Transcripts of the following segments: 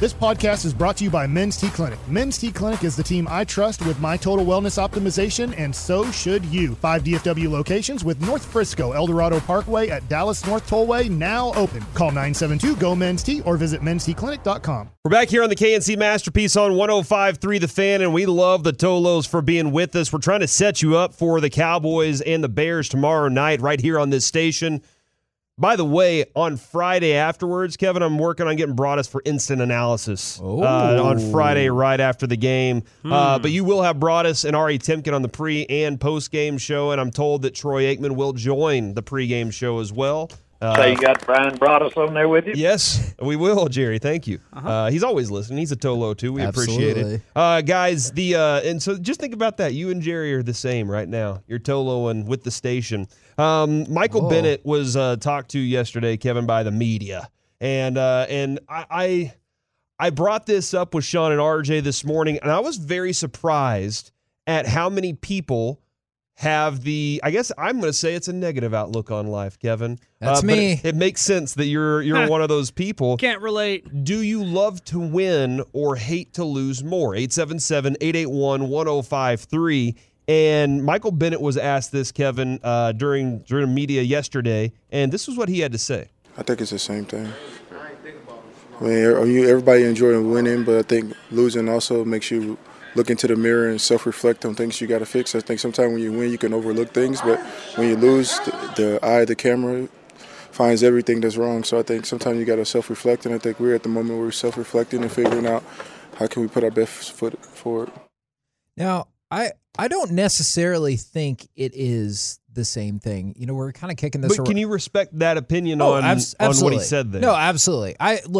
This podcast is brought to you by Men's T Clinic. Men's T Clinic is the team I trust with my total wellness optimization, and so should you. 5 DFW locations with North Frisco, Eldorado Parkway at Dallas North Tollway now open. Call 972-GO-MEN'S-T or visit mensteclinic.com. We're back here on the KNC Masterpiece on 105.3 The Fan, and we love the Tolos for being with us. We're trying to set you up for the Cowboys and the Bears tomorrow night right here on this station. By the way, on Friday afterwards, Kevin, I'm working on getting Broadus for instant analysis on Friday right after the game. But you will have Broadus and Ari Timken on the pre- and post-game show, and I'm told that Troy Aikman will join the pre-game show as well. So you got Brian Broadus on there with you? Yes, we will, Jerry. Thank you. He's always listening. He's a Tolo, too. We appreciate it. Guys, and so just think about that. You and Jerry are the same right now. You're Toloing with the station. Michael Bennett was talked to yesterday, Kevin, by the media. And I brought this up with Sean and RJ this morning, and I was very surprised at how many people have I guess I'm going to say it's a negative outlook on life, Kevin. That's me. It makes sense that you're one of those people. Can't relate. Do you love to win or hate to lose more? 877-881-1053. And Michael Bennett was asked this, Kevin, during media yesterday, and this was what he had to say. I think it's the same thing. I mean, everybody enjoying winning, but I think losing also makes you look into the mirror and self-reflect on things you got to fix. I think sometimes when you win, you can overlook things, but when you lose, the eye of the camera finds everything that's wrong. So I think sometimes you got to self-reflect, and I think we're at the moment where we're self-reflecting and figuring out how can we put our best foot forward. Now, I don't necessarily think it is the same thing. You know, we're kind of kicking this around. But can you respect that opinion on what he said there? No, absolutely.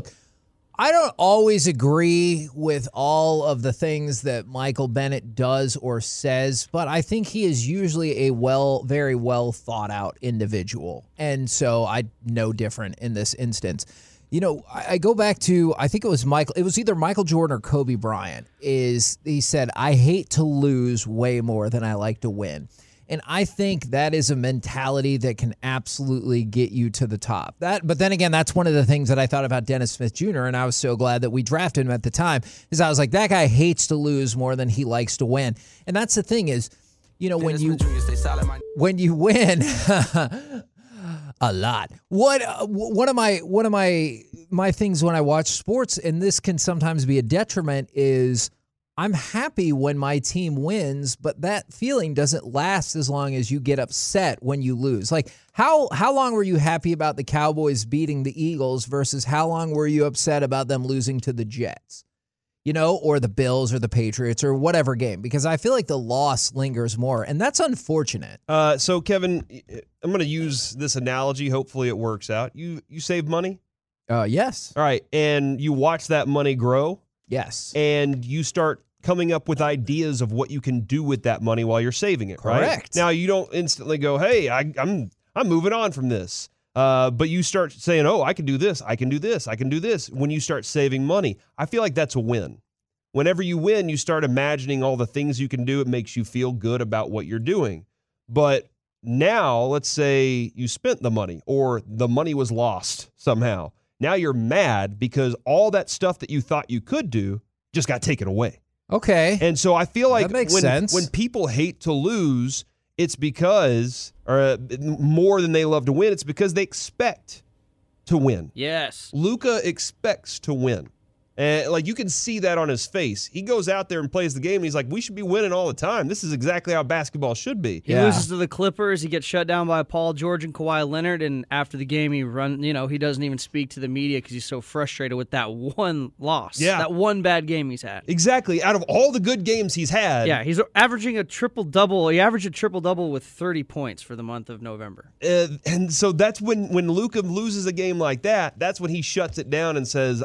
I don't always agree with all of the things that Michael Bennett does or says, but I think he is usually a very well thought out individual. And so I'm no different in this instance. You know, I go back to, I think it was either Michael Jordan or Kobe Bryant. He said, I hate to lose way more than I like to win. And I think that is a mentality that can absolutely get you to the top. But then again, that's one of the things that I thought about Dennis Smith Jr., and I was so glad that we drafted him at the time, is I was like, that guy hates to lose more than he likes to win. And that's the thing is, you know, when you win a lot. One of my things when I watch sports, and this can sometimes be a detriment, is I'm happy when my team wins, but that feeling doesn't last as long as you get upset when you lose. Like, how long were you happy about the Cowboys beating the Eagles versus how long were you upset about them losing to the Jets? You know, or the Bills or the Patriots or whatever game, because I feel like the loss lingers more, and that's unfortunate. So, Kevin, I'm going to use this analogy. Hopefully it works out. You save money? Yes. All right, and you watch that money grow? Yes. And you start coming up with ideas of what you can do with that money while you're saving it, right? Correct. Now, you don't instantly go, hey, I'm moving on from this. But you start saying, oh, I can do this, I can do this, I can do this. When you start saving money, I feel like that's a win. Whenever you win, you start imagining all the things you can do. It makes you feel good about what you're doing. But now, let's say you spent the money or the money was lost somehow. Now you're mad because all that stuff that you thought you could do just got taken away. Okay. And so I feel like that makes sense. When people hate to lose, it's because, or more than they love to win, it's because they expect to win. Yes. Luka expects to win. And like you can see that on his face. He goes out there and plays the game, and he's like, we should be winning all the time. This is exactly how basketball should be. He loses to the Clippers. He gets shut down by Paul George and Kawhi Leonard, and after the game, he doesn't even speak to the media because he's so frustrated with that one loss. Yeah. That one bad game he's had. Exactly. Out of all the good games he's had. Yeah, he's averaging a triple-double. He averaged a triple-double with 30 points for the month of November. And so that's when Luka loses a game like that, that's when he shuts it down and says,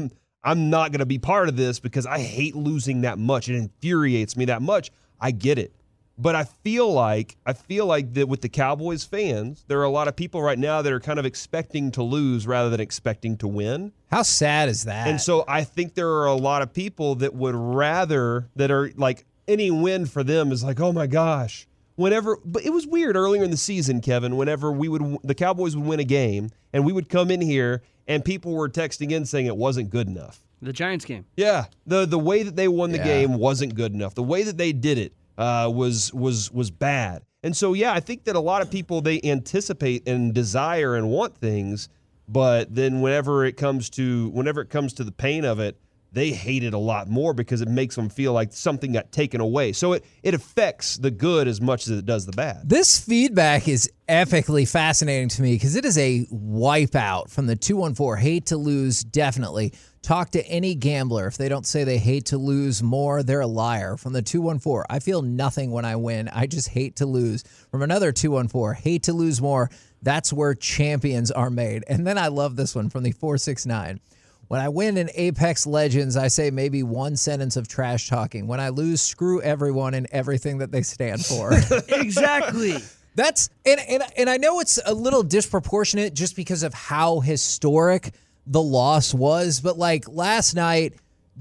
I'm not going to be part of this because I hate losing that much. It infuriates me that much. I get it. But I feel like that with the Cowboys fans, there are a lot of people right now that are kind of expecting to lose rather than expecting to win. How sad is that? And so I think there are a lot of people that would rather, that are like, any win for them is like, oh my gosh. But it was weird earlier in the season, Kevin, whenever the Cowboys would win a game and we would come in here and people were texting in saying it wasn't good enough. The Giants game. Yeah, the way that they won the game wasn't good enough. The way that they did it was bad. And so, yeah, I think that a lot of people, they anticipate and desire and want things, but then whenever it comes to the pain of it, they hate it a lot more because it makes them feel like something got taken away. So it affects the good as much as it does the bad. This feedback is epically fascinating to me because it is a wipeout from the 214. Hate to lose, definitely. Talk to any gambler. If they don't say they hate to lose more, they're a liar. From the 214, I feel nothing when I win. I just hate to lose. From another 214, hate to lose more. That's where champions are made. And then I love this one from the 469. When I win in Apex Legends, I say maybe one sentence of trash talking. When I lose, screw everyone and everything that they stand for. Exactly. That's and I know it's a little disproportionate just because of how historic the loss was, but like last night,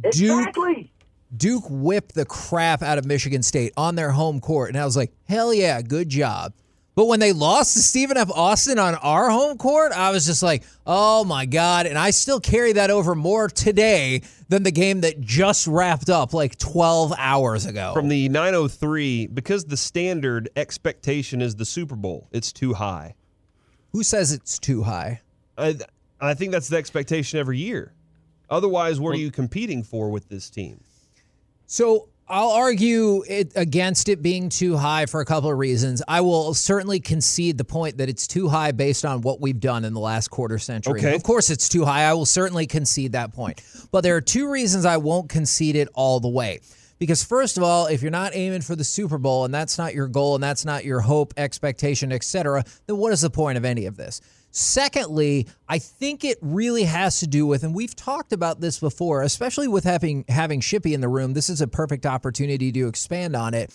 Duke whipped the crap out of Michigan State on their home court, and I was like, hell yeah, good job. But when they lost to Stephen F. Austin on our home court, I was just like, oh, my God. And I still carry that over more today than the game that just wrapped up like 12 hours ago. From the 903, because the standard expectation is the Super Bowl, it's too high. Who says it's too high? I think that's the expectation every year. Otherwise, what are you competing for with this team? So I'll argue against it being too high for a couple of reasons. I will certainly concede the point that it's too high based on what we've done in the last quarter century. Okay. Of course it's too high. I will certainly concede that point. But there are two reasons I won't concede it all the way. Because first of all, if you're not aiming for the Super Bowl and that's not your goal and that's not your hope, expectation, etc., then what is the point of any of this? Secondly, I think it really has to do with, and we've talked about this before, especially with having Shippy in the room. This is a perfect opportunity to expand on it.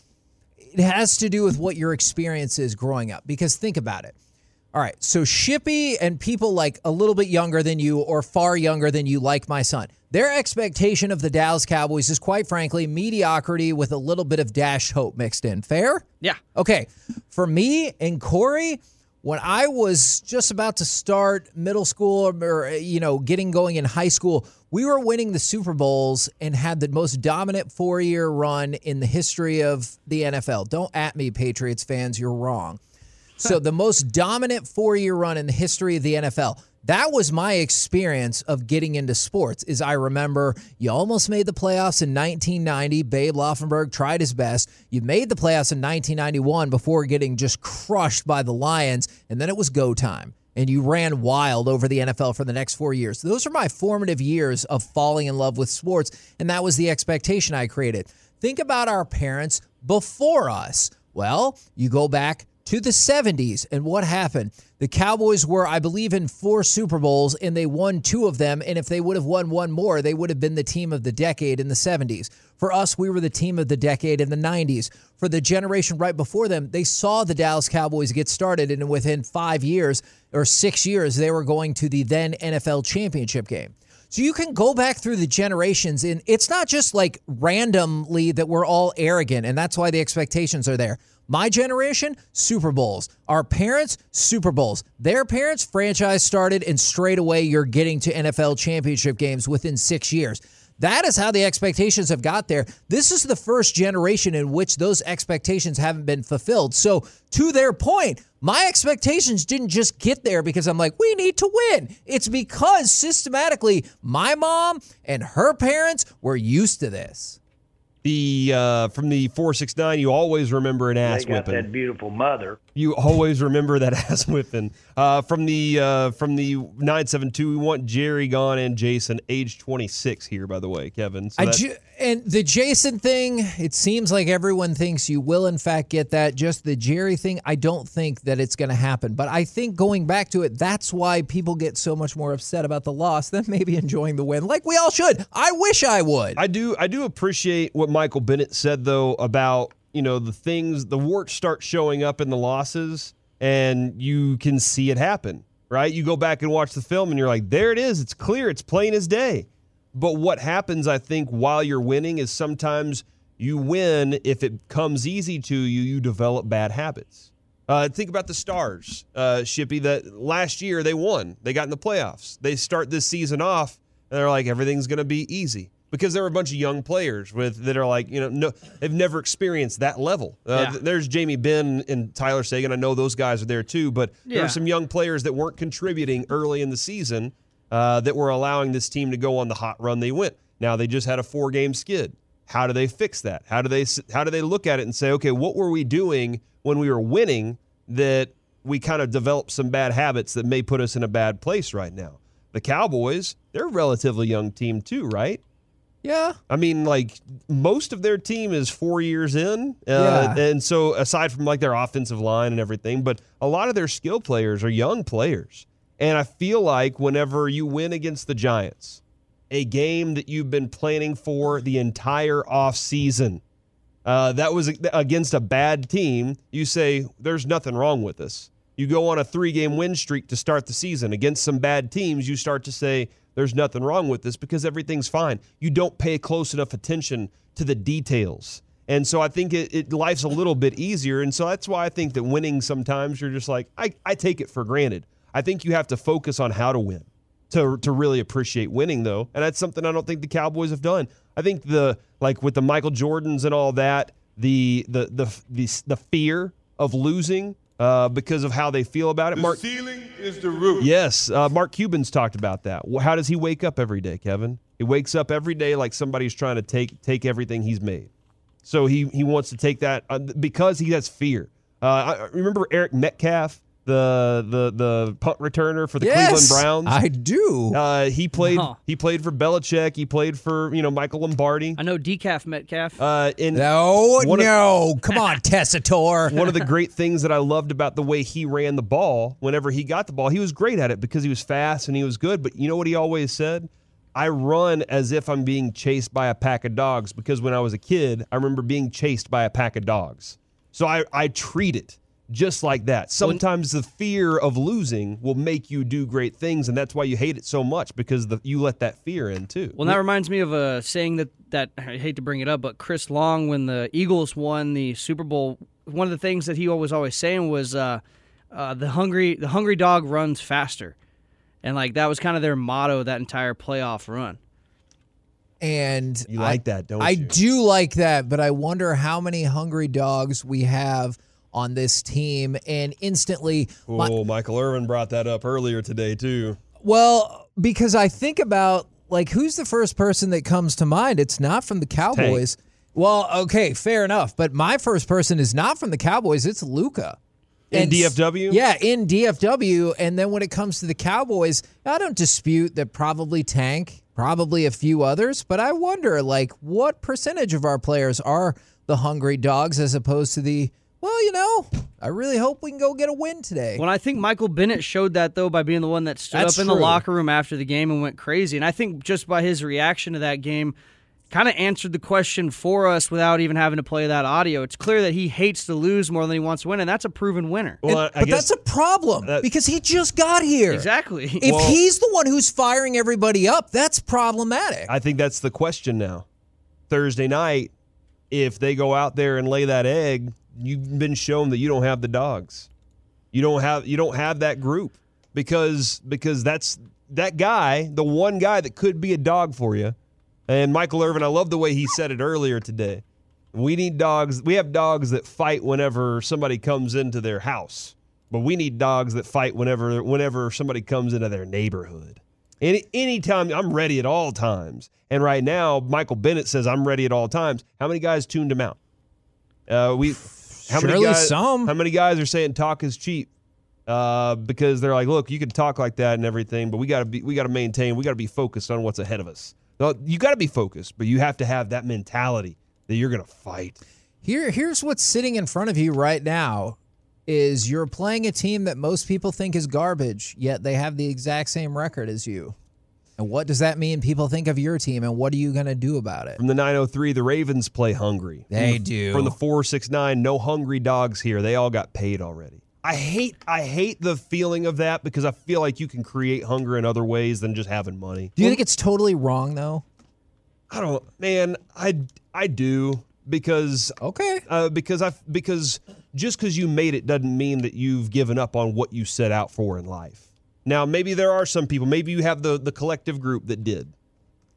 It has to do with what your experience is growing up. Because think about it. All right, so Shippy and people like a little bit younger than you or far younger than you, like my son, their expectation of the Dallas Cowboys is quite frankly mediocrity with a little bit of dashed hope mixed in. Fair? Yeah. Okay. For me and Corey, when I was just about to start middle school or getting going in high school, we were winning the Super Bowls and had the most dominant 4-year run in the history of the NFL. Don't at me, Patriots fans. You're wrong. So the most dominant 4-year run in the history of the NFL. That was my experience of getting into sports. Is I remember you almost made the playoffs in 1990. Babe Laufenberg tried his best. You made the playoffs in 1991 before getting just crushed by the Lions, and then it was go time. And you ran wild over the NFL for the next 4 years. Those are my formative years of falling in love with sports, and that was the expectation I created. Think about our parents before us. Well, you go back to the 70s, and what happened? The Cowboys were, I believe, in 4 Super Bowls, and they won 2 of them, and if they would have won 1 more, they would have been the team of the decade in the 70s. For us, we were the team of the decade in the 90s. For the generation right before them, they saw the Dallas Cowboys get started, and within 5 years or 6 years, they were going to the then NFL championship game. So you can go back through the generations, and it's not just like randomly that we're all arrogant, and that's why the expectations are there. My generation, Super Bowls. Our parents, Super Bowls. Their parents, franchise started, and straight away you're getting to NFL championship games within 6 years. That is how the expectations have got there. This is the first generation in which those expectations haven't been fulfilled. So to their point, my expectations didn't just get there because I'm like, we need to win. It's because systematically my mom and her parents were used to this. From the 469, you always remember an ass whipping. They got that beautiful mother. You always remember that ass whipping. From the 972, we want Jerry gone and Jason, age 26 here, by the way, Kevin. So and the Jason thing, it seems like everyone thinks you will, in fact, get that. Just the Jerry thing, I don't think that it's going to happen. But I think going back to it, that's why people get so much more upset about the loss than maybe enjoying the win, like we all should. I wish I would. I do appreciate what Michael Bennett said, though, about the warts start showing up in the losses, and you can see it happen, right? You go back and watch the film, and you're like, there it is. It's clear. It's plain as day. But what happens, I think, while you're winning is sometimes you win. If it comes easy to you, you develop bad habits. Think about the Stars, Shippy, that last year they won. They got in the playoffs. They start this season off And they're like, everything's going to be easy. Because there are a bunch of young players that are like, they've never experienced that level. There's Jamie Benn and Tyler Seguin. I know those guys are there too, but there are some young players that weren't contributing early in the season that were allowing this team to go on the hot run they went. Now they just had a 4-game skid. How do they fix that? How do they look at it and say, okay, what were we doing when we were winning that we kind of developed some bad habits that may put us in a bad place right now? The Cowboys, they're a relatively young team too, right? Yeah. I mean, like, most of their team is 4 years in. And so aside from, like, their offensive line and everything, but a lot of their skill players are young players. And I feel like whenever you win against the Giants, a game that you've been planning for the entire offseason, that was against a bad team, you say, there's nothing wrong with this. You go on a 3-game win streak to start the season. Against some bad teams, you start to say, there's nothing wrong with this because everything's fine. You don't pay close enough attention to the details. And so I think life's a little bit easier. And so that's why I think that winning sometimes you're just like, I take it for granted. I think you have to focus on how to win to really appreciate winning, though. And that's something I don't think the Cowboys have done. I think with the Michael Jordans and all that, the fear of losing because of how they feel about it. The ceiling is the roof. Yes, Mark Cuban's talked about that. How does he wake up every day, Kevin? He wakes up every day like somebody's trying to take everything he's made. So he wants to take that because he has fear. I remember Eric Metcalf, the punt returner for the Cleveland Browns. I do. He played for Belichick. He played for Michael Lombardi. I know Decaf Metcalf. Come on, Tessitore. One of the great things that I loved about the way he ran the ball, whenever he got the ball, he was great at it because he was fast and he was good. But you know what he always said? I run as if I'm being chased by a pack of dogs because when I was a kid, I remember being chased by a pack of dogs. So I treat it just like that. Sometimes the fear of losing will make you do great things, and that's why you hate it so much because you let that fear in too. Well, that reminds me of a saying that I hate to bring it up, but Chris Long, when the Eagles won the Super Bowl, one of the things that he was always saying was the hungry dog runs faster. And like that was kind of their motto that entire playoff run. And you like that, don't you? I do like that, but I wonder how many hungry dogs we have on this team. And instantly, Michael Irvin brought that up earlier today too. Well, because I think about like who's the first person that comes to mind? It's not from the Cowboys. Tank. Well, okay, fair enough. But my first person is not from the Cowboys. It's Luka. In DFW? Yeah, in DFW. And then when it comes to the Cowboys, I don't dispute that probably Tank, probably a few others, but I wonder, like, what percentage of our players are the hungry dogs as opposed to the, I really hope we can go get a win today. Well, I think Michael Bennett showed that, though, by being the one that stood up in the locker room after the game and went crazy. And I think just by his reaction to that game, kind of answered the question for us without even having to play that audio. It's clear that he hates to lose more than he wants to win, and that's a proven winner. Well, but that's a problem because he just got here. Exactly. If he's the one who's firing everybody up, that's problematic. I think that's the question now. Thursday night, if they go out there and lay that egg, you've been shown that you don't have the dogs. You don't have that group because that's that guy, the one guy that could be a dog for you. And Michael Irvin, I love the way he said it earlier today. We need dogs. We have dogs that fight whenever somebody comes into their house, but we need dogs that fight whenever somebody comes into their neighborhood. Anytime, I'm ready at all times. And right now, Michael Bennett says I'm ready at all times. How many guys tuned him out? How many guys are saying talk is cheap? Because they're like, look, you can talk like that and everything, but we got to maintain. We got to be focused on what's ahead of us. You got to be focused, but you have to have that mentality that you're going to fight. Here's what's sitting in front of you right now is you're playing a team that most people think is garbage, yet they have the exact same record as you. And what does that mean people think of your team, and what are you going to do about it? From the 903, the Ravens play hungry. They do. From the 469, no hungry dogs here. They all got paid already. I hate the feeling of that because I feel like you can create hunger in other ways than just having money. Do you think it's totally wrong, though? I do because because just because you made it doesn't mean that you've given up on what you set out for in life. Now, maybe there are some people, maybe you have the collective group that did,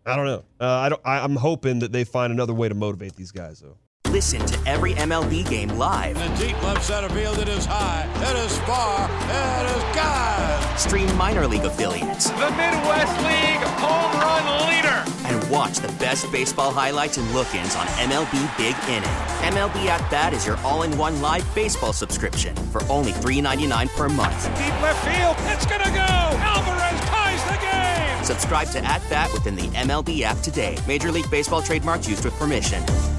I don't know. I'm hoping that they find another way to motivate these guys, though. Listen to every MLB game live. In the deep left center field, it is high, it is far, it is gone. Stream minor league affiliates. The Midwest League home run leader. And watch the best baseball highlights and look-ins on MLB Big Inning. MLB At Bat is your all-in-one live baseball subscription for only $3.99 per month. Deep left field, it's gonna go. Alvarez ties the game. Subscribe to At Bat within the MLB app today. Major League Baseball trademarks used with permission.